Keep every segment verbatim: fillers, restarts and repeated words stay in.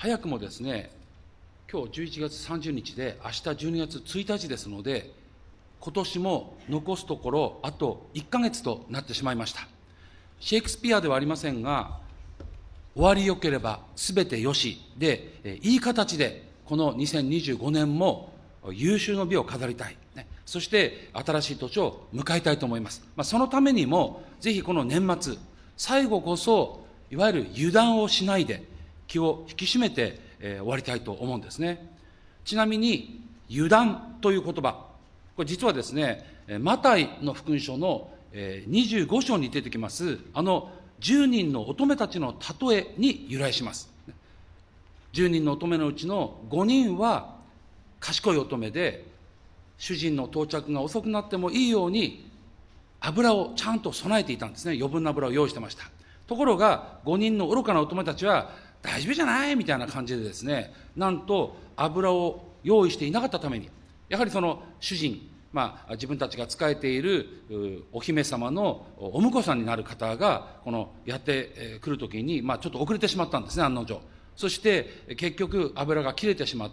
早くもですね、今日じゅういちがつさんじゅうにちで、明日じゅうにがつついたちですので、今年も残すところ、あといっかげつとなってしまいました。シェイクスピアではありませんが、終わりよければすべてよしで、いい形で、このにせんにじゅうごねんも有終の美を飾りたい。そして新しい年を迎えたいと思います。まあ、そのためにも、ぜひこの年末、最後こそ、いわゆる油断をしないで、気を引き締めて、えー、終わりたいと思うんですね。ちなみに、油断という言葉、これ実はですね、マタイの福音書のにじゅうごしょうに出てきます、あのじゅうにんの乙女たちの例えに由来します。じゅうにんの乙女のうちのごにんは賢い乙女で、主人の到着が遅くなってもいいように、油をちゃんと備えていたんですね。余分な油を用意してました。ところが、ごにんの愚かな乙女たちは、大丈夫じゃないみたいな感じでですね、なんと油を用意していなかったために、やはりその主人、まあ、自分たちが仕えているお姫様のお婿さんになる方が、このやってくるときに、まあ、ちょっと遅れてしまったんですね、案の定。そして、結局、油が切れてしまって、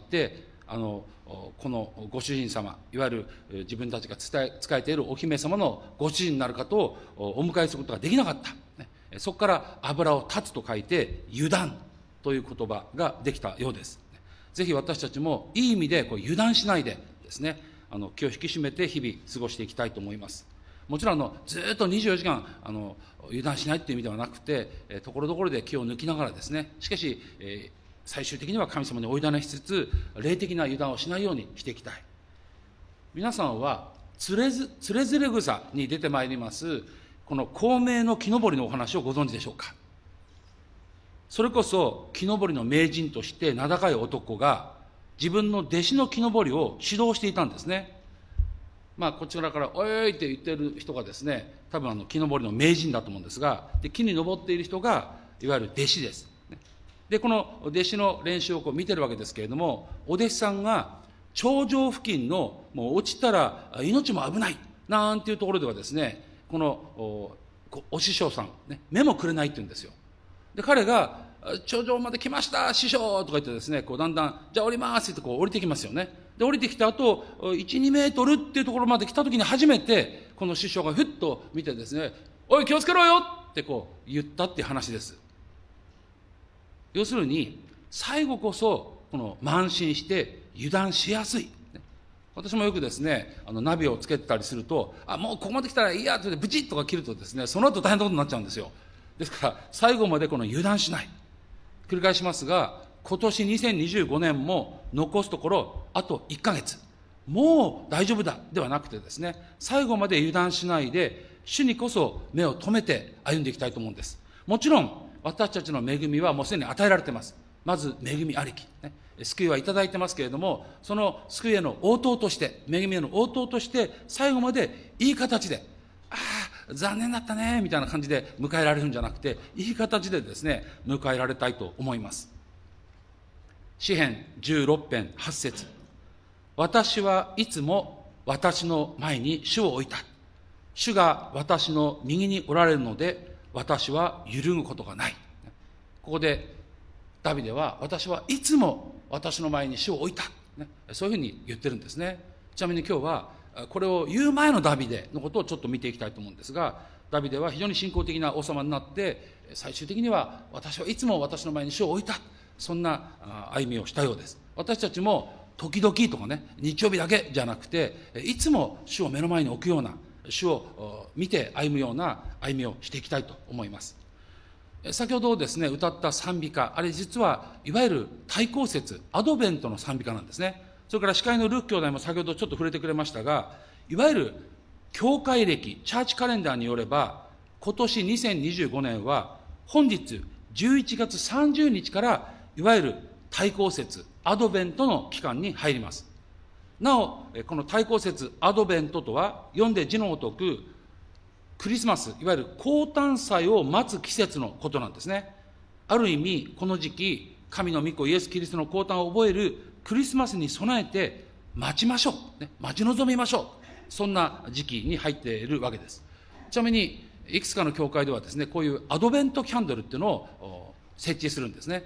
あの、このご主人様、いわゆる自分たちが伝え、仕えているお姫様のご主人になる方をお迎えすることができなかった。そこから油を断つと書いて、油断という言葉ができたようです。ぜひ私たちもいい意味でこう油断しないでですね、あの気を引き締めて日々過ごしていきたいと思います。もちろんあのずっとにじゅうよじかんあの油断しないという意味ではなくて、ところどころで気を抜きながらですね、しかし、えー、最終的には神様にお委ねしつつ、霊的な油断をしないようにしていきたい。皆さんはつれずつれづれ草に出てまいりますこの孔明の木登りのお話をご存知でしょうか。それこそ木登りの名人として名高い男が自分の弟子の木登りを指導していたんですね。まあこちらから「おいおい」って言ってる人がですね、多分あの木登りの名人だと思うんですが、で木に登っている人がいわゆる弟子です。でこの弟子の練習をこう見てるわけですけれども、お弟子さんが頂上付近のもう落ちたら命も危ないなんていうところではですね、この お, お師匠さん、ね、目もくれないって言うんですよ。で彼が頂上まで来ました師匠とか言ってですね、こうだんだんじゃあ降りますってこう降りてきますよね。で降りてきた後いち、にメートルっていうところまで来た時に初めてこの師匠がふっと見てですね、おい気をつけろよってこう言ったっていう話です。要するに最後こそこの慢心して油断しやすい。私もよくですね、あのナビをつけてたりすると、あもうここまで来たらいいやってブチッとか切るとですね、その後大変なことになっちゃうんですよ。ですから最後までこの油断しない。繰り返しますが、今年にせんにじゅうごねんも残すところあといっかげつ、もう大丈夫だではなくてですね、最後まで油断しないで主にこそ目を留めて歩んでいきたいと思うんです。もちろん私たちの恵みはもうすでに与えられています。まず恵みありき、ね、救いはいただいてますけれども、その救いへの応答として、恵みへの応答として最後までいい形で、ああ残念だったねみたいな感じで迎えられるんじゃなくて、いい形でですね迎えられたいと思います。詩編じゅうろく編はち節、私はいつも私の前に主を置いた。主が私の右におられるので私は揺るぐことがない。ここでダビデは私はいつも私の前に主を置いた、ね、そういうふうに言ってるんですね。ちなみに今日はこれを言う前のダビデのことをちょっと見ていきたいと思うんですが、ダビデは非常に信仰的な王様になって最終的には私はいつも私の前に主を置いた、そんな歩みをしたようです。私たちも時々とかね、日曜日だけじゃなくていつも主を目の前に置くような、主を見て歩むような歩みをしていきたいと思います。先ほどですね歌った賛美歌、あれ実はいわゆる対抗節、アドベントの賛美歌なんですね。それから司会のルーク兄弟も先ほどちょっと触れてくれましたが、いわゆる教会歴、チャーチカレンダーによれば今年にせんにじゅうごねんは本日じゅういちがつさんじゅうにちからいわゆる対抗節、アドベントの期間に入ります。なおこの対抗節、アドベントとは読んで字のごとくクリスマス、いわゆる降誕祭を待つ季節のことなんですね。ある意味この時期、神の御子イエス・キリストの降誕を覚えるクリスマスに備えて待ちましょう、ね、待ち望みましょう、そんな時期に入っているわけです。ちなみにいくつかの教会ではですね、こういうアドベントキャンドルっていうのを設置するんですね。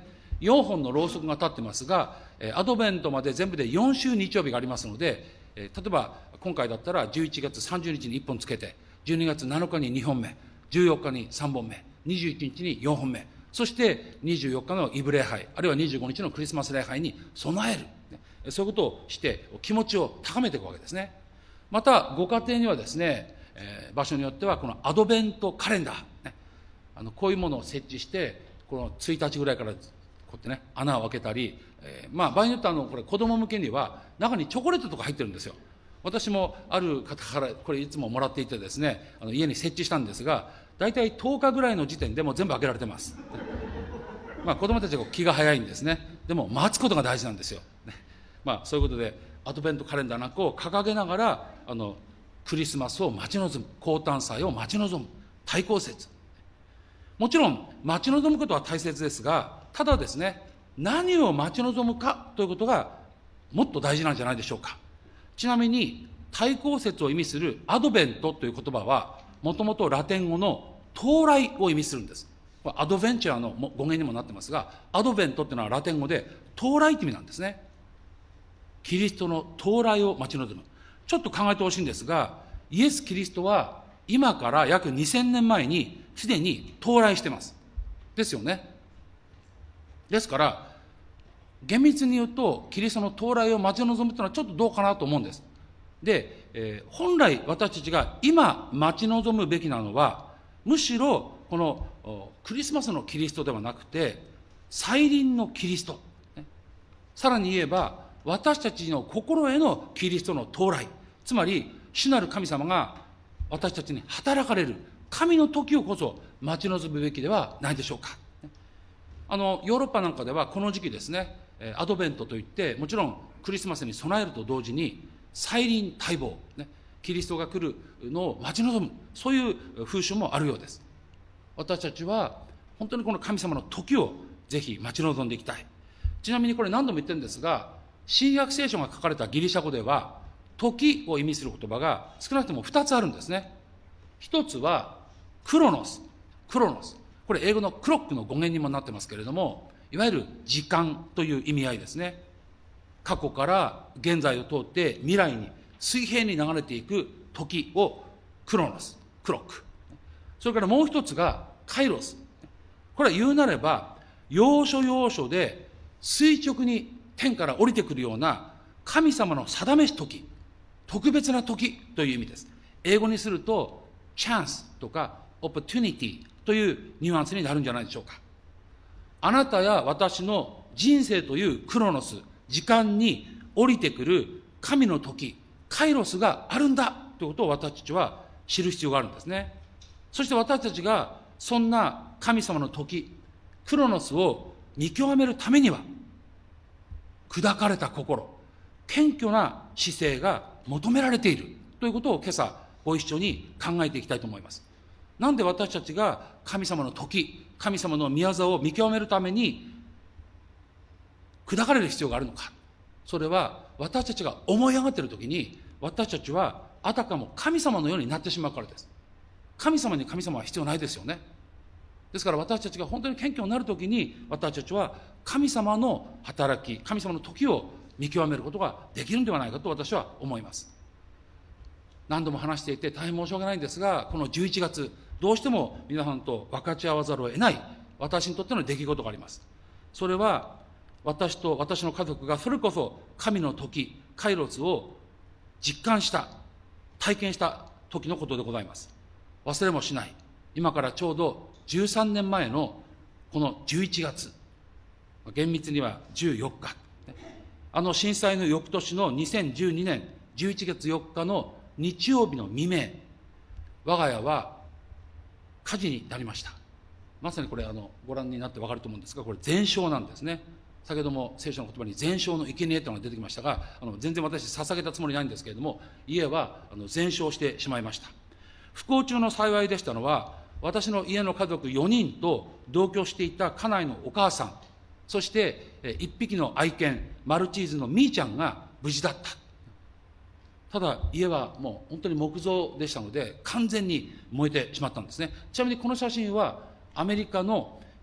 よんほんのろうそくが立ってますが、アドベントまで全部でよん週日曜日がありますので、例えば今回だったらじゅういちがつさんじゅうにちにいっぽんつけて、じゅうにがつなのかににほんめ、じゅうよっかにさんぼんめ、にじゅういちにちによんほんめ、そしてにじゅうよっかのイブ礼拝、あるいはにじゅうごにちのクリスマス礼拝に備える。そういうことをして気持ちを高めていくわけですね。またご家庭にはですね、えー、場所によってはこのアドベントカレンダー、ね、あのこういうものを設置して、このついたちぐらいからこうやってね、穴を開けたり、えー、まあ場合によってはあのこれ子供向けには中にチョコレートとか入ってるんですよ。私もある方からこれいつももらっていてですね、あの家に設置したんですが、大体とおかぐらいの時点でもう全部開けられてます。まあ子供たちは気が早いんですね。でも待つことが大事なんですよ。ね、まあそういうことでアドベントカレンダーなんかを掲げながら、あのクリスマスを待ち望む、降誕祭を待ち望む、対抗節。もちろん待ち望むことは大切ですが、ただですね、何を待ち望むかということがもっと大事なんじゃないでしょうか。ちなみに対抗節を意味するアドベントという言葉は、もともとラテン語の到来を意味するんです。アドベンチャーの語源にもなってますが、アドベントっていうのはラテン語で到来って意味なんですね。キリストの到来を待ち望む。ちょっと考えてほしいんですが、イエス・キリストは今から約にせんねんまえにすでに到来してます。ですよね。ですから、厳密に言うと、キリストの到来を待ち望むというのはちょっとどうかなと思うんです。で、えー、本来私たちが今待ち望むべきなのは、むしろこのクリスマスのキリストではなくて、再臨のキリスト。ね、さらに言えば、私たちの心へのキリストの到来。つまり、主なる神様が私たちに働かれる神の時をこそ待ち望むべきではないでしょうか。あの、ヨーロッパなんかではこの時期ですね、アドベントといって、もちろんクリスマスに備えると同時に、再臨待望、ね、キリストが来るのを待ち望む、そういう風習もあるようです。私たちは本当にこの神様の時をぜひ待ち望んでいきたい。ちなみにこれ何度も言ってるんですが、新約聖書が書かれたギリシャ語では、時を意味する言葉が少なくともふたつあるんですね。一つはクロノス。クロノス。これ英語のクロックの語源にもなってますけれども、いわゆる時間という意味合いですね。過去から現在を通って未来に水平に流れていく時をクロノス、クロック。それからもう一つがカイロス。これは言うなれば、要所要所で垂直に天から降りてくるような神様の定めし時、特別な時という意味です。英語にすると、チャンスとか、オポチュニティというニュアンスになるんじゃないでしょうか。あなたや私の人生というクロノス、時間に降りてくる神の時、カイロスがあるんだということを私たちは知る必要があるんですね。そして私たちがそんな神様の時、クロノスを見極めるためには、砕かれた心、謙虚な姿勢が求められているということを今朝ご一緒に考えていきたいと思います。なんで私たちが神様の時、神様の御業を見極めるために砕かれる必要があるのか。それは私たちが思い上がっているときに、私たちはあたかも神様のようになってしまうからです。神様に神様は必要ないですよね。ですから私たちが本当に謙虚になるときに、私たちは神様の働き、神様の時を見極めることができるんではないかと私は思います。何度も話していて大変申し訳ないんですが、このじゅういちがつ、どうしても皆さんと分かち合わざるを得ない私にとっての出来事があります。それは私と私の家族がそれこそ神の時、カイロスを実感した、体験した時のことでございます。忘れもしない。今からちょうどじゅうさんねんまえのこのじゅういちがつ、厳密にはじゅうよっか、あの震災の翌年のにせんじゅうにねんじゅういちがつよっかの日曜日の未明、我が家は火事になりました。まさにこれあのご覧になって分かると思うんですが、これ全焼なんですね。先ほども聖書の言葉に全焼の生贄というのが出てきましたが、あの全然私捧げたつもりないんですけれども、家はあの全焼してしまいました。不幸中の幸いでしたのは、私の家の家族よにんと同居していた家内のお母さん、そしていっぴきの愛犬マルチーズのミーちゃんが無事だった。ただ家はもう本当に木造でしたので完全に燃えてしまったんですね。ちなみにこの写真はアメリカの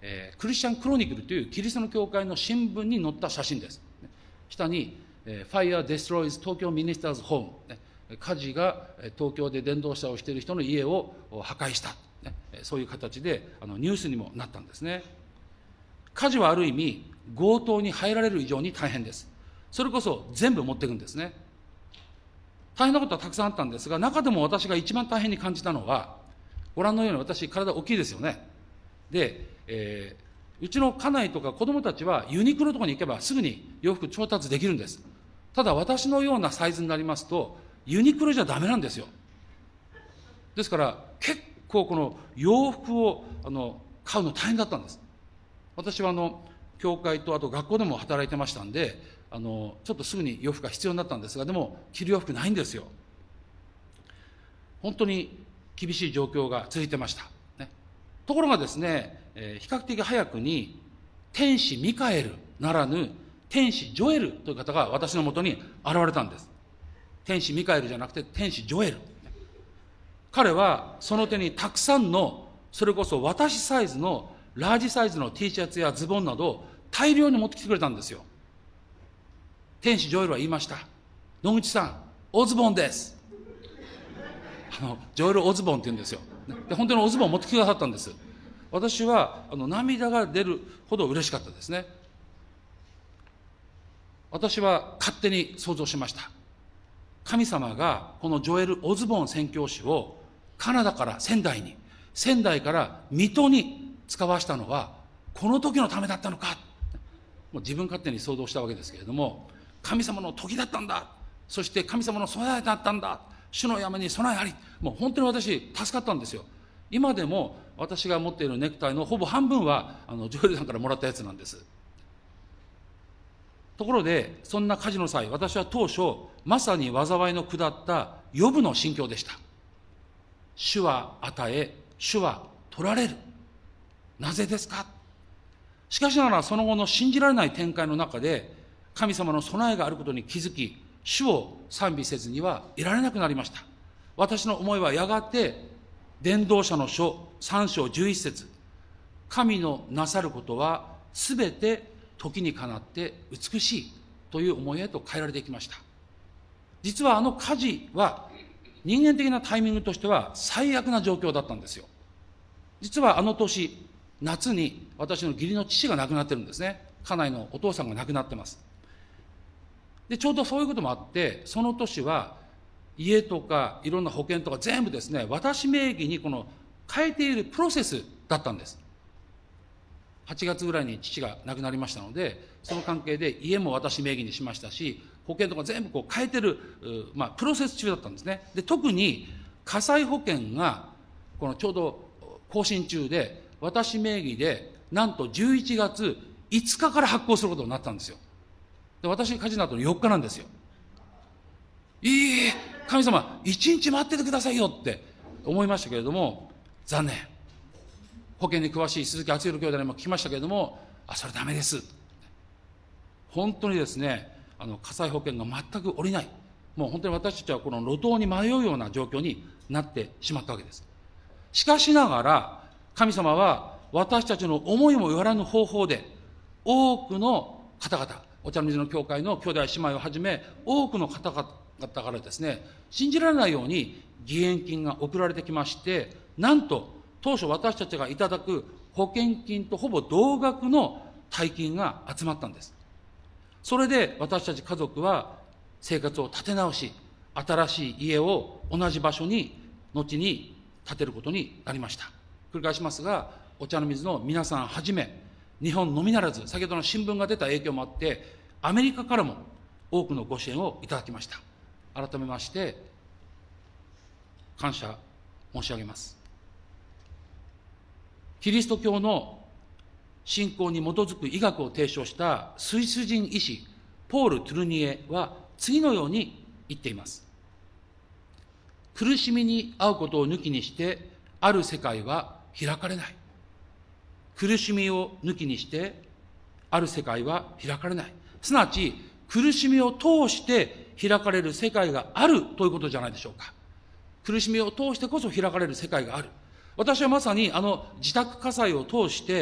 えー、クリスチャンクロニクルというキリストの教会の新聞に載った写真です。下に、えー、Fire destroys 東京 Ministers Home、ね、火事が東京で伝道者をしている人の家を破壊した、ね、そういう形であのニュースにもなったんですね。火事はある意味強盗に入られる以上に大変です。それこそ全部持っていくんですね。大変なことはたくさんあったんですが、中でも私が一番大変に感じたのは、ご覧のように私体大きいですよね。で、えー、うちの家内とか子供たちはユニクロとかに行けばすぐに洋服調達できるんです。ただ私のようなサイズになりますとユニクロじゃダメなんですよ。ですから結構この洋服をあの買うの大変だったんです。私はあの教会とあと学校でも働いてましたんで、あのちょっとすぐに洋服が必要になったんですが、でも着る洋服ないんですよ。本当に厳しい状況が続いてました、ね、ところがですね、えー、比較的早くに天使ミカエルならぬ天使ジョエルという方が私のもとに現れたんです。天使ミカエルじゃなくて天使ジョエル。彼はその手にたくさんの、それこそ私サイズのラージサイズの T シャツやズボンなどを大量に持ってきてくれたんですよ。天使ジョエルは言いました。野口さん、オズボンです。あのジョエル・オズボンって言うんですよ。で本当にオズボンを持ってきてくださったんです。私はあの涙が出るほど嬉しかったですね。私は勝手に想像しました。神様がこのジョエル・オズボン宣教師をカナダから仙台に、仙台から水戸に使わしたのはこの時のためだったのか。もう自分勝手に想像したわけですけれども、神様の時だったんだ、そして神様の備えだったんだ、主の山に備えあり。もう本当に私助かったんですよ。今でも私が持っているネクタイのほぼ半分はあのジョエルさんからもらったやつなんです。ところでそんな火事の際、私は当初まさに災いの下ったヨブの心境でした。主は与え、主は取られる、なぜですか。しかしながらその後の信じられない展開の中で神様の備えがあることに気づき、主を賛美せずにはいられなくなりました。私の思いはやがて伝道者の書さん章じゅういち節、神のなさることはすべて時にかなって美しいという思いへと変えられてきました。実はあの火事は人間的なタイミングとしては最悪な状況だったんですよ。実はあの年夏に私の義理の父が亡くなってるんですね。家内のお父さんが亡くなってます。でちょうどそういうこともあって、その年は家とかいろんな保険とか全部ですね、私名義にこの変えているプロセスだったんです。はちがつぐらいに父が亡くなりましたので、その関係で家も私名義にしましたし、保険とか全部こう変えてる、まあ、プロセス中だったんですね。で特に火災保険がこのちょうど更新中で、私名義でなんとじゅういちがついつかから発行することになったんですよ。で私火事になったのよっかなんですよ。いい神様いちにち待っててくださいよって思いましたけれども、残念。保険に詳しい鈴木敦弘兄弟にも聞きましたけれども、あそれダメです。本当にですね、あの火災保険が全く下りない、もう本当に私たちはこの路頭に迷うような状況になってしまったわけです。しかしながら神様は私たちの思いもよらぬ方法で多くの方々、お茶の水の教会の兄弟姉妹をはじめ多くの方々からですね、信じられないように義援金が送られてきまして、なんと当初私たちがいただく保険金とほぼ同額の大金が集まったんです。それで私たち家族は生活を立て直し、新しい家を同じ場所に後に建てることになりました。繰り返しますが、お茶の水の皆さんはじめ、日本のみならず、先ほどの新聞が出た影響もあって、アメリカからも多くのご支援をいただきました。改めまして、感謝申し上げます。キリスト教の信仰に基づく医学を提唱したスイス人医師、ポール・トゥルニエは次のように言っています。苦しみに遭うことを抜きにして、ある世界は開かれない。苦しみを抜きにして、ある世界は開かれない。すなわち、苦しみを通して開かれる世界があるということじゃないでしょうか。苦しみを通してこそ開かれる世界がある。私はまさにあの自宅火災を通して、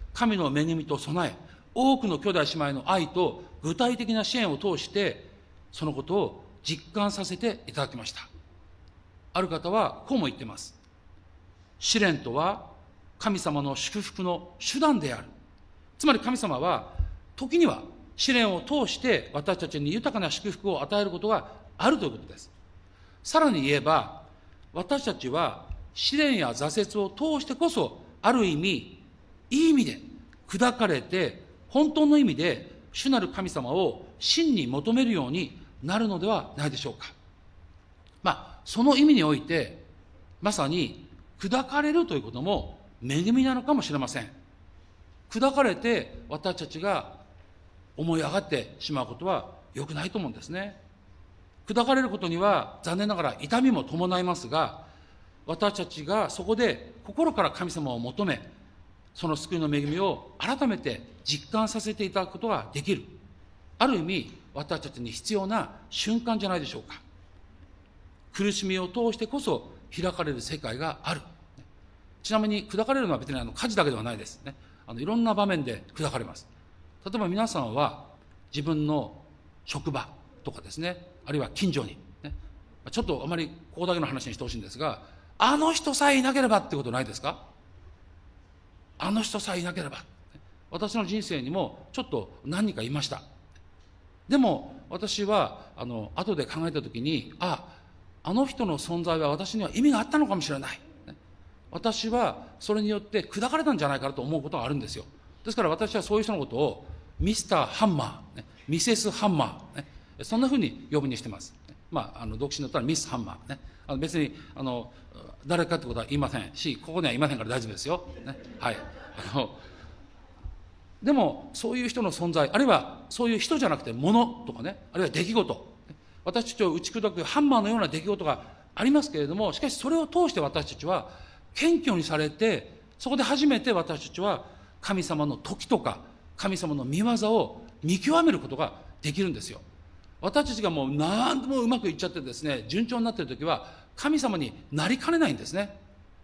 神の恵みと備え、多くの兄弟姉妹の愛と具体的な支援を通して、そのことを実感させていただきました。ある方はこうも言っています。試練とは神様の祝福の手段である。つまり神様は時には試練を通して私たちに豊かな祝福を与えることがあるということです。さらに言えば、私たちは試練や挫折を通してこそ、ある意味、いい意味で砕かれて、本当の意味で主なる神様を真に求めるようになるのではないでしょうか。まあ、その意味において、まさに砕かれるということも恵みなのかもしれません。砕かれて私たちが思い上がってしまうことは良くないと思うんですね。砕かれることには残念ながら痛みも伴いますが、私たちがそこで心から神様を求め、その救いの恵みを改めて実感させていただくことができる。ある意味、私たちに必要な瞬間じゃないでしょうか。苦しみを通してこそ開かれる世界がある。ちなみに砕かれるのは別にあの火事だけではないですね。あのいろんな場面で砕かれます。例えば皆さんは自分の職場とかですね、あるいは近所に、ね、ちょっとあまりここだけの話にしてほしいんですが、あの人さえいなければってことないですか？あの人さえいなければ。私の人生にもちょっと何人かいました。でも私はあの後で考えたときに、あ、あの人の存在は私には意味があったのかもしれない。私はそれによって砕かれたんじゃないかなと思うことがあるんですよ。ですから私はそういう人のことをミスターハンマー、ミセスハンマー、そんなふうに呼ぶにしてます。まあ、あの独身だったらミスハンマーね。あの別にあの誰かってことは言いませんし、ここにはいませんから大丈夫ですよ。ね、はい。あのでもそういう人の存在、あるいはそういう人じゃなくて物とかね、あるいは出来事、私たちを打ち砕くハンマーのような出来事がありますけれども、しかしそれを通して私たちは謙虚にされて、そこで初めて私たちは神様の時とか神様の御業を見極めることができるんですよ。私たちがもう何でもうまくいっちゃってですね、順調になっているときは神様になりかねないんですね。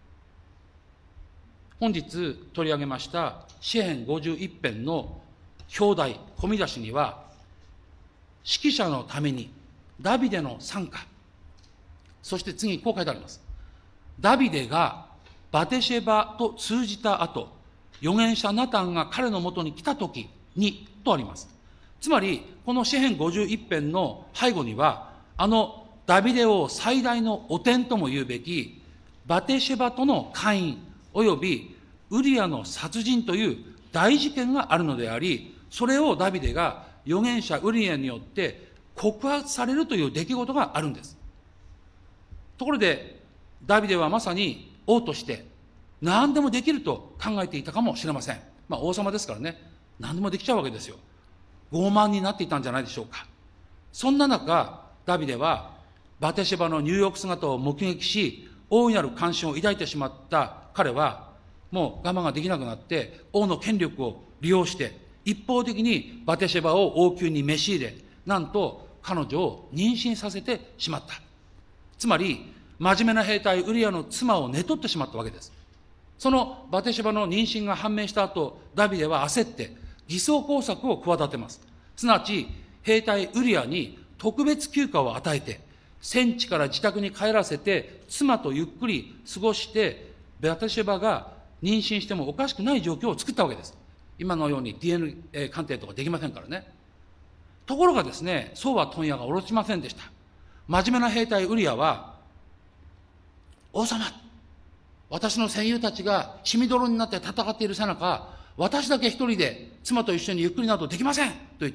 本日取り上げました詩編ごじゅういち編の表題、込み出しには、指揮者のためにダビデの賛歌、そして次こう書いてあります。ダビデがバテシェバと通じた後、預言者ナタンが彼のもとに来たときにとあります。つまりこの詩編ごじゅういち編の背後には、あのダビデ王最大の汚点とも言うべきバテシェバとの姦淫およびウリアの殺人という大事件があるのであり、それをダビデが預言者ウリアによって告発されるという出来事があるんです。ところでダビデはまさに王として何でもできると考えていたかもしれません。まあ王様ですからね、何でもできちゃうわけですよ。傲慢になっていたんじゃないでしょうか。そんな中、ダビデはバテシェバの入浴姿を目撃し、大いなる関心を抱いてしまった彼は、もう我慢ができなくなって、王の権力を利用して、一方的にバテシェバを王宮に召し入れ、なんと彼女を妊娠させてしまった。つまり、真面目な兵隊ウリアの妻を寝取ってしまったわけです。そのバテシェバの妊娠が判明した後、ダビデは焦って偽装工作を企てます。すなわち、兵隊ウリアに特別休暇を与えて、戦地から自宅に帰らせて、妻とゆっくり過ごして、バテシェバが妊娠してもおかしくない状況を作ったわけです。今のように ディーエヌエー 鑑定とかできませんからね。ところがですね、そうは問屋が下ろしませんでした。真面目な兵隊ウリアは、王様、私の戦友たちが血みどろになって戦っているさなか、私だけ一人で妻と一緒にゆっくりなどできませんと言って、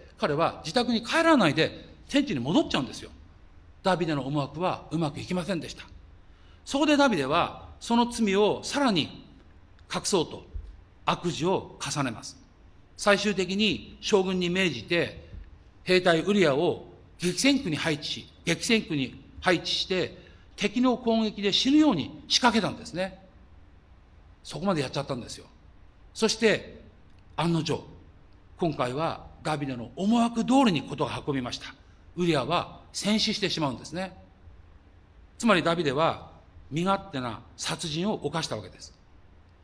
彼は自宅に帰らないで天地に戻っちゃうんですよ。ダビデの思惑はうまくいきませんでした。そこでダビデはその罪をさらに隠そうと悪事を重ねます。最終的に将軍に命じて兵隊ウリアを激戦区に配置し、激戦区に配置して敵の攻撃で死ぬように仕掛けたんですね。そこまでやっちゃったんですよ。そして案の定、今回はダビデの思惑通りに事が運びました。ウリアは戦死してしまうんですね。つまりダビデは身勝手な殺人を犯したわけです。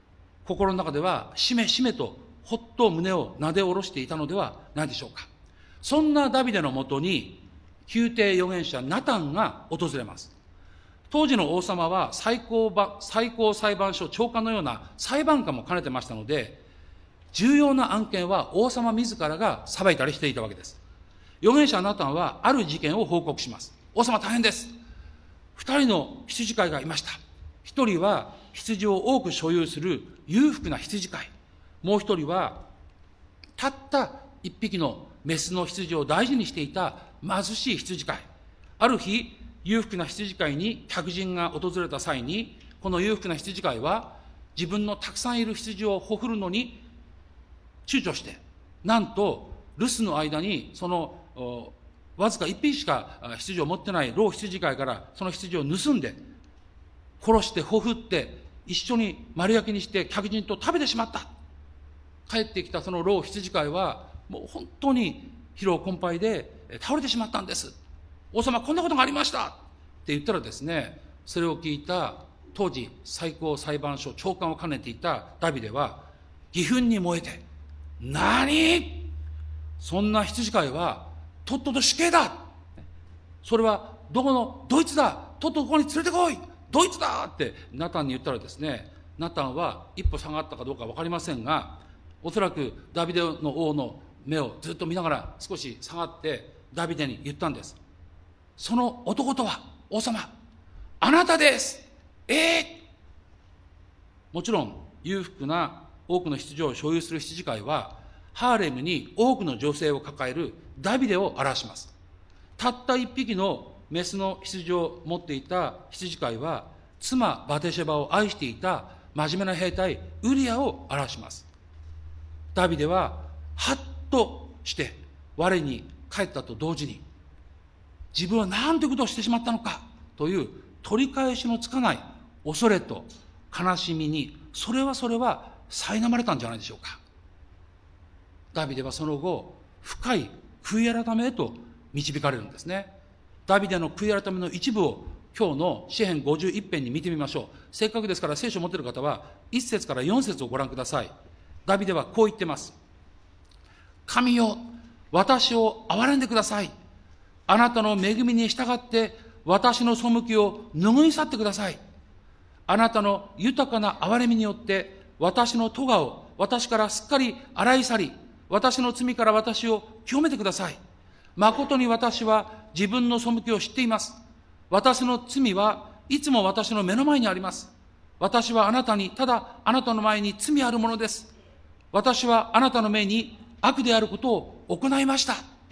心の中ではしめしめとほっと胸をなで下ろしていたのではないでしょうか。そんなダビデのもとに宮廷預言者ナタンが訪れます。当時の王様は最高ば最高裁判所長官のような裁判官も兼ねてましたので、重要な案件は王様自らが裁いたりしていたわけです。預言者ナタンはある事件を報告します。王様大変です。二人の羊飼いがいました。一人は羊を多く所有する裕福な羊飼い。もう一人はたった一匹のメスの羊を大事にしていた貧しい羊飼い。ある日、裕福な羊飼いに客人が訪れた際に、この裕福な羊飼いは自分のたくさんいる羊をほふるのに躊躇して、なんと留守の間にそのわずか一匹しか羊を持ってない老羊飼いからその羊を盗んで、殺してほふって一緒に丸焼きにして客人と食べてしまった。帰ってきたその老羊飼いはもう本当に疲労困憊で倒れてしまったんです。王様、こんなことがありましたって言ったらですね、それを聞いた当時最高裁判所長官を兼ねていたダビデは義憤に燃えて、何、そんな羊飼いはとっとと死刑だ、それはどこのドイツだ、とっととここに連れてこい、ドイツだってナタンに言ったらですね、ナタンは一歩下がったかどうか分かりませんが、おそらくダビデの王の目をずっと見ながら少し下がってダビデに言ったんです。その男とは、王様、あなたです。ええー、もちろん裕福な多くの羊を所有する羊飼いはハーレムに多くの女性を抱えるダビデを表します。たった一匹のメスの羊を持っていた羊飼いは妻バテシェバを愛していた真面目な兵隊ウリアを表します。ダビデはハッとして我に帰ったと同時に、自分は何ということをしてしまったのかという取り返しのつかない恐れと悲しみに、それはそれは苛まれたんじゃないでしょうか。ダビデはその後深い悔い改めへと導かれるんですね。ダビデの悔い改めの一部を今日の詩編ごじゅういち編に見てみましょう。せっかくですから聖書を持っている方はいっ節からよん節をご覧ください。ダビデはこう言ってます。神よ、私を憐れんでください。あなたの恵みに従って私の背きを拭い去ってください。あなたの豊かな憐れみによって私の咎を私からすっかり洗い去り、私の罪から私を清めてください。誠に私は自分の背きを知っています。私の罪はいつも私の目の前にあります。私はあなたに、ただあなたの前に罪あるものです。私はあなたの目に悪であることを行いました。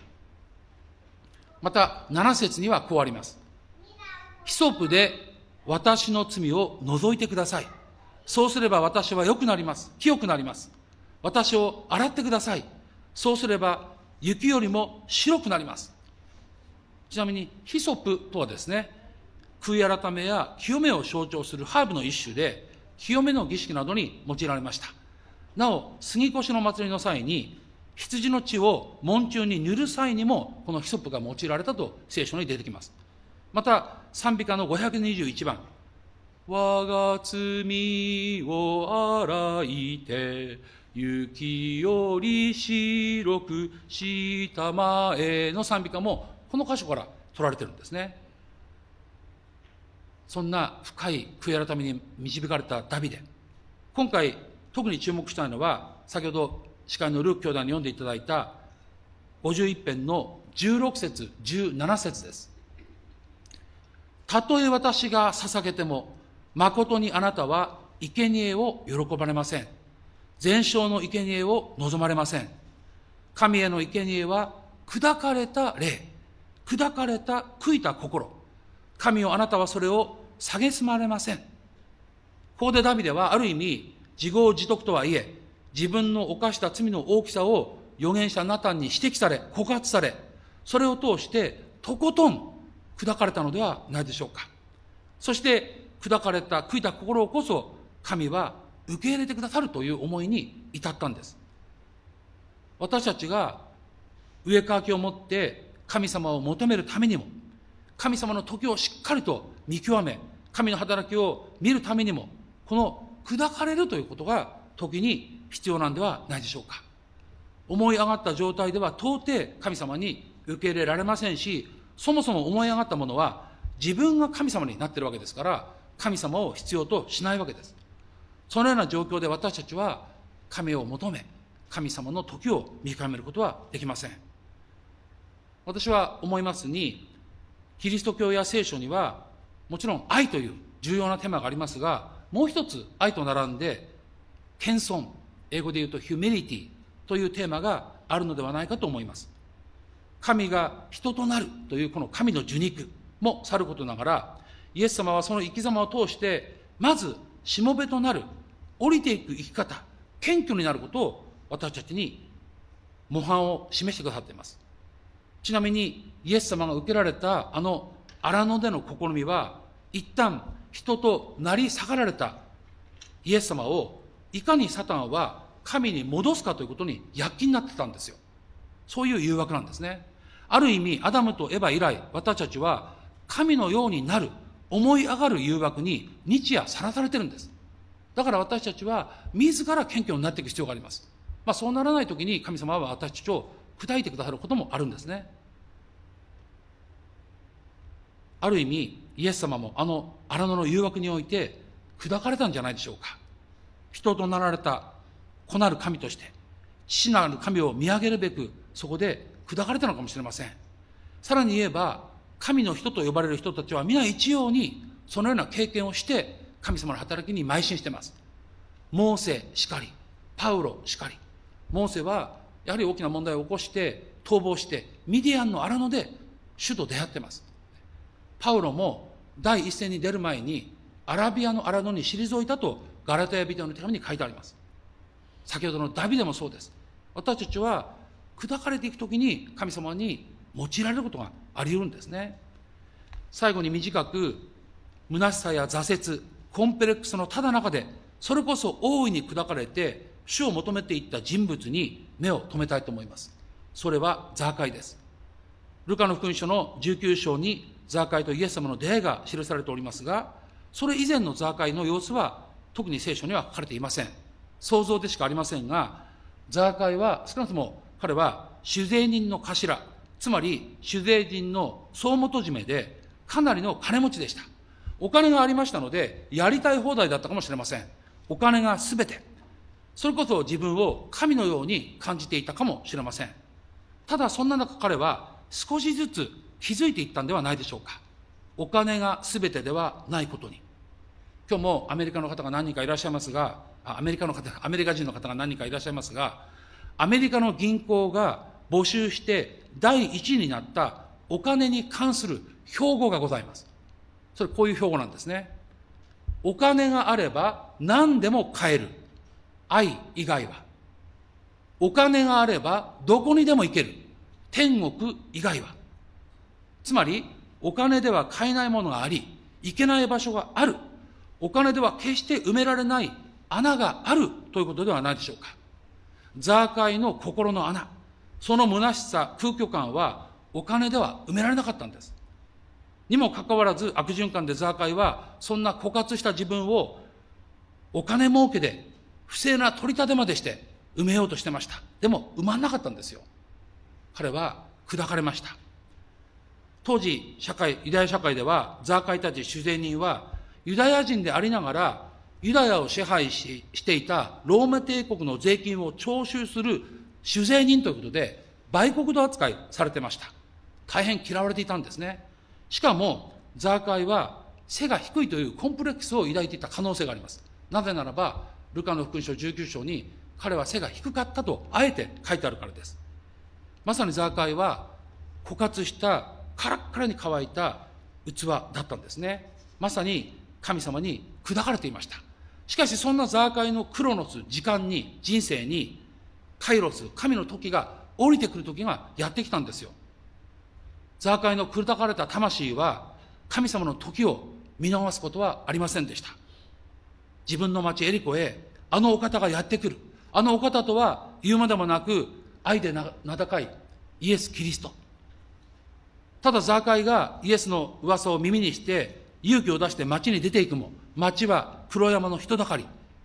またなな節にはこうあります。ヒソプで私の罪を除いてください。そうすれば私は良くなります。清くなります。私を洗ってください。そうすれば雪よりも白くなります。ちなみにヒソプとはですね、悔い改めや清めを象徴するハーブの一種で、清めの儀式などに用いられました。なお、杉越の祭りの際に羊の血を門中に塗る際にもこのヒソプが用いられたと聖書に出てきます。また賛美歌のごひゃくにじゅういちばん、我が罪を洗いて雪より白くしたまえの賛美歌もこの箇所から取られてるんですね。そんな深い悔い改めに導かれたダビデ、今回特に注目したいのは先ほど司会のルーク兄弟に読んでいただいたごじゅういち編のじゅうろく節じゅうなな節です。たとえ私が捧げても誠にあなたは生贄を喜ばれません。全焼の生贄を望まれません。神への生贄は砕かれた霊、砕かれた悔いた心。神よ、あなたはそれを蔑まれません。ここでダビデはある意味自業自得とはいえ、自分の犯した罪の大きさを預言者ナタンに指摘され、告発され、それを通してとことん砕かれたのではないでしょうか。そして砕かれた悔いた心をこそ神は受け入れてくださるという思いに至ったんです。私たちが上かきを持って神様を求めるためにも、神様の時をしっかりと見極め、神の働きを見るためにも、この砕かれるということが時に必要なんではないでしょうか。思い上がった状態では到底神様に受け入れられませんし、そもそも思い上がったものは自分が神様になっているわけですから、神様を必要としないわけです。そのような状況で私たちは神を求め、神様の時を見極めることはできません。私は思いますに、キリスト教や聖書にはもちろん愛という重要なテーマがありますが、もう一つ愛と並んで謙遜、英語で言うとヒュミリティというテーマがあるのではないかと思います。神が人となるというこの神の受肉もさることながら、イエス様はその生き様を通して、まずしもべとなる、降りていく生き方、謙虚になることを私たちに模範を示してくださっています。ちなみにイエス様が受けられたあの荒野での試みは、一旦人となり下がられたイエス様をいかにサタンは神に戻すかということに躍起になってたんですよ。そういう誘惑なんですね。ある意味アダムとエバ以来、私たちは神のようになる、思い上がる誘惑に日夜さらされてるんです。だから私たちは自ら謙虚になっていく必要があります。まあそうならないときに神様は私たちを砕いてくださることもあるんですね。ある意味イエス様もあの荒野の誘惑において砕かれたんじゃないでしょうか。人となられた子なる神として父なる神を見上げるべく、そこで砕かれたのかもしれません。さらに言えば、神の人と呼ばれる人たちは皆一様にそのような経験をして神様の働きに邁進しています。モーセしかり、パウロしかり。モーセはやはり大きな問題を起こして逃亡してミディアンの荒野で主と出会っています。パウロも第一線に出る前にアラビアの荒野に退いたとガラテヤ人の手紙に書いてあります。先ほどのダビデもそうです。私たちは砕かれていくときに神様に用いられることがあり得るんですね。最後に短く、虚しさや挫折、コンプレックスのただ中で、それこそ大いに砕かれて主を求めていった人物に目を留めたいと思います。それはザーカイです。ルカの福音書のじゅうきゅう章にザーカイとイエス様の出会いが記されておりますが、それ以前のザーカイの様子は特に聖書には書かれていません。想像でしかありませんが、ザーカイは少なくとも彼は酒税人の頭、つまり酒税人の総元締めでかなりの金持ちでした。お金がありましたのでやりたい放題だったかもしれません。お金がすべて。それこそ自分を神のように感じていたかもしれません。ただそんな中彼は少しずつ気づいていったんではないでしょうか。お金がすべてではないことに。今日もアメリカの方が何人かいらっしゃいますが、アメリカの方、アメリカ人の方が何人かいらっしゃいますが、アメリカの銀行が募集して第一位になったお金に関する標語がございます。それこういう標語なんですね。お金があれば何でも買える。愛以外は。お金があればどこにでも行ける。天国以外は。つまり、お金では買えないものがあり、行けない場所がある。お金では決して埋められない穴があるということではないでしょうか。ザーカイの心の穴、その虚しさ、空虚感はお金では埋められなかったんです。にもかかわらず悪循環でザーカイはそんな枯渇した自分をお金儲けで不正な取り立てまでして埋めようとしてました。でも埋まんなかったんですよ。彼は砕かれました。当時社会、ユダヤ社会ではザーカイたち酒税人はユダヤ人でありながらユダヤを支配し、していたローマ帝国の税金を徴収する酒税人ということで売国奴扱いされてました。大変嫌われていたんですね。しかもザーカイは背が低いというコンプレックスを抱いていた可能性があります。なぜならばルカの福音書じゅうきゅう章に彼は背が低かったとあえて書いてあるからです。まさにザーカイは枯渇したカラッカラに乾いた器だったんですね。まさに神様に砕かれていました。しかしそんなザーカイのクロノス、時間に、人生に、カイロス、神の時が降りてくる時がやってきたんですよ。ザーカイの砕かれた魂は、神様の時を見逃すことはありませんでした。自分の町エリコへ、あのお方がやってくる。あのお方とは言うまでもなく、愛で名高いイエス・キリスト。ただザーカイがイエスの噂を耳にして、勇気を出して町に出ていくも、町は黒山の人だかり。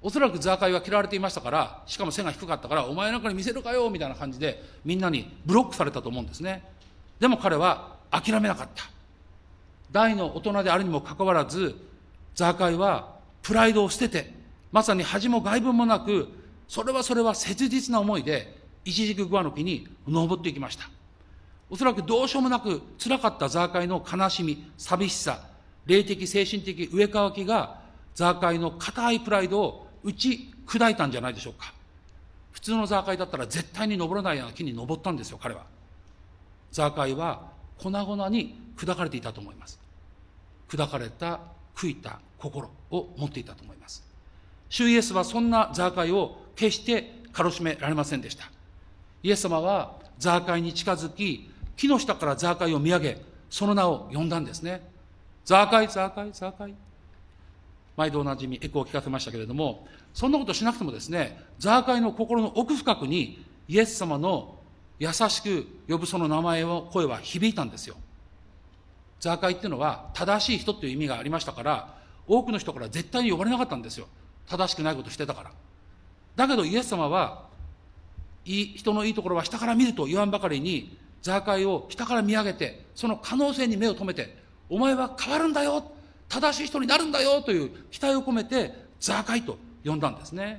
おそらくザーカイは嫌われていましたから、しかも背が低かったから、お前なんかに見せるかよみたいな感じで、みんなにブロックされたと思うんですね。でも彼は諦めなかった。大の大人であるにもかかわらず、ザーカイはプライドを捨てて、まさに恥も外聞もなく、それはそれは切実な思いで、一軸グアの木に登っていきました。おそらくどうしようもなく辛かったザーカイの悲しみ、寂しさ、霊的精神的上かわきが、ザーカイの固いプライドを打ち砕いたんじゃないでしょうか。普通のザーカイだったら絶対に登らないような木に登ったんですよ、彼は。ザーカイは粉々に砕かれていたと思います。砕かれた、悔いた心を持っていたと思います。主イエスはそんなザーカイを決して軽しめられませんでした。イエス様はザーカイに近づき、木の下からザーカイを見上げ、その名を呼んだんですね。ザーカイ、ザーカイ、ザーカイ。毎度おなじみエコーを聞かせましたけれども、そんなことしなくてもですね、ザーカイの心の奥深くにイエス様の優しく呼ぶその名前を、声は響いたんですよ。ザーカイっていうのは正しい人っていう意味がありましたから、多くの人から絶対に呼ばれなかったんですよ。正しくないことしてたから。だけどイエス様は、いい人のいいところは下から見ると言わんばかりに、ザーカイを下から見上げて、その可能性に目を留めて、お前は変わるんだよ、正しい人になるんだよという期待を込めて、ザーカイと呼んだんですね。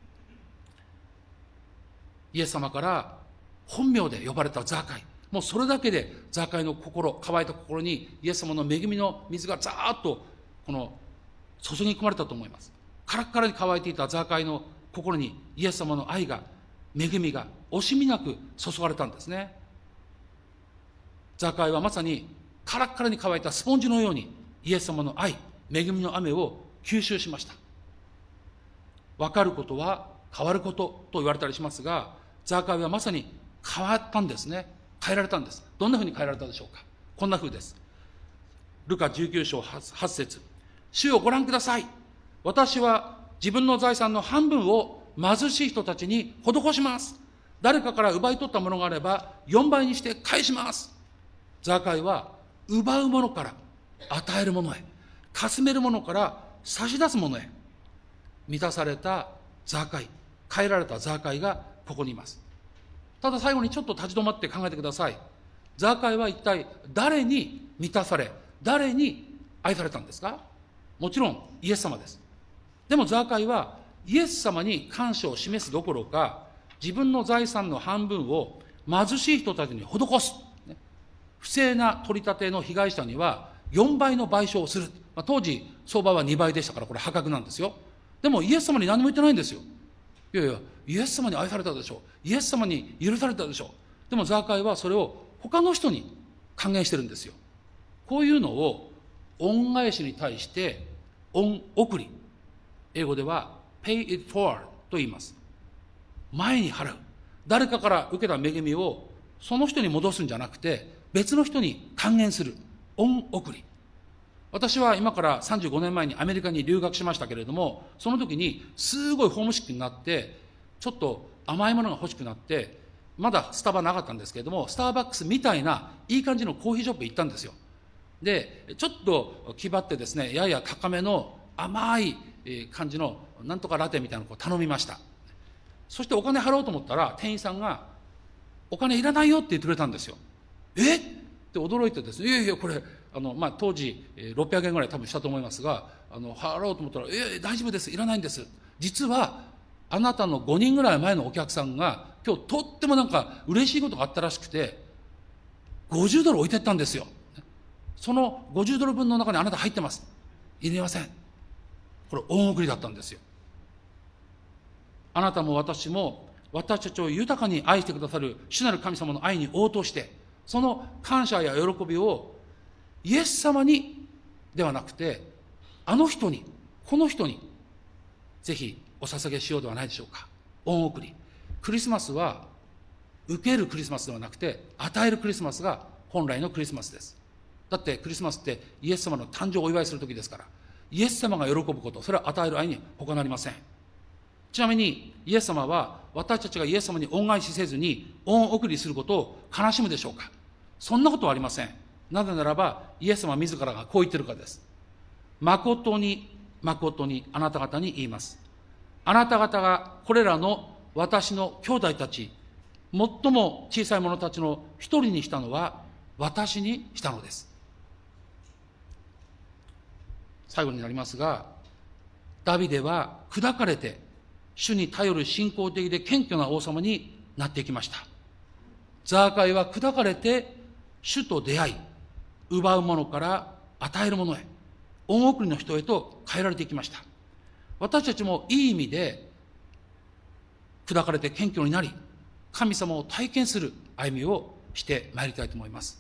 イエス様から本名で呼ばれたザーカイ。もうそれだけでザーカイの心、乾いた心にイエス様の恵みの水がザーッとこの注ぎ込まれたと思います。カラッカラに乾いていたザーカイの心にイエス様の愛が、恵みが惜しみなく注がれたんですね。ザーカイはまさにカラッカラに乾いたスポンジのようにイエス様の愛、恵みの雨を吸収しました。分かることは変わることと言われたりしますが、ザーカイはまさに変わったんですね。変えられたんです。どんなふうに変えられたでしょうか。こんなふうです。ルカじゅうきゅう章はち節。主をご覧ください。私は自分の財産の半分を貧しい人たちに施します。誰かから奪い取ったものがあればよんばいにして返します。ザーカイは奪うものから与えるものへ、かすめるものから差し出すものへ、満たされたザーカイ、変えられたザーカイがここにいます。ただ最後にちょっと立ち止まって考えてください。ザーカイは一体誰に満たされ、誰に愛されたんですか。もちろんイエス様です。でもザーカイはイエス様に感謝を示すどころか、自分の財産の半分を貧しい人たちに施す。不正な取り立ての被害者にはよんばいの賠償をする。まあ、当時相場はにばいでしたから、これ破格なんですよ。でもイエス様に何も言ってないんですよ。いやいや、イエス様に愛されたでしょう。イエス様に許されたでしょう。でもザーカイはそれを他の人に還元してるんですよ。こういうのを恩返しに対して恩送り。英語では pay it forward と言います。前に払う。誰かから受けた恵みをその人に戻すんじゃなくて、別の人に還元する。恩送り。私は今からさんじゅうごねんまえにアメリカに留学しましたけれども、その時にすごいホームシックになって、ちょっと甘いものが欲しくなって、まだスタバなかったんですけれども、スターバックスみたいないい感じのコーヒーショップ行ったんですよ。で、ちょっと気張ってですね、やや高めの甘い感じのなんとかラテみたいなのを頼みました。そしてお金払おうと思ったら、店員さんが、お金いらないよって言ってくれたんですよ。えって驚いてですね、いやいや、これ、あの、まあ、当時、ろっぴゃくえんぐらい多分したと思いますが、あの、払おうと思ったら、いやいや、大丈夫です、いらないんです。実は、あなたのごにんぐらい前のお客さんが、今日とってもなんか嬉しいことがあったらしくて、ごじゅうドル置いてったんですよ。そのごじゅうドル分の中にあなた入ってます。いりません。これ、恩送りだったんですよ。あなたも私も、私たちを豊かに愛してくださる主なる神様の愛に応答して、その感謝や喜びをイエス様にではなくて、あの人に、この人に、ぜひお捧げしようではないでしょうか。恩送り。クリスマスは、受けるクリスマスではなくて、与えるクリスマスが本来のクリスマスです。だってクリスマスってイエス様の誕生をお祝いする時ですから、イエス様が喜ぶこと、それは与える愛に他なりません。ちなみに、イエス様は私たちがイエス様に恩返しせずに恩送りすることを悲しむでしょうか。そんなことはありません。なぜならば、イエス様自らがこう言ってるからです。誠に、誠にあなた方に言います。 あなた方がこれらの私の兄弟たち、最も小さい者たちの一人にしたのは私にしたのです。最後になりますが、ダビデは砕かれて主に頼る信仰的で謙虚な王様になっていきました。ザーカイは砕かれて主と出会い、奪うものから与えるものへ、恩送りの人へと変えられていきました。私たちもいい意味で砕かれて謙虚になり、神様を体験する歩みをしてまいりたいと思います。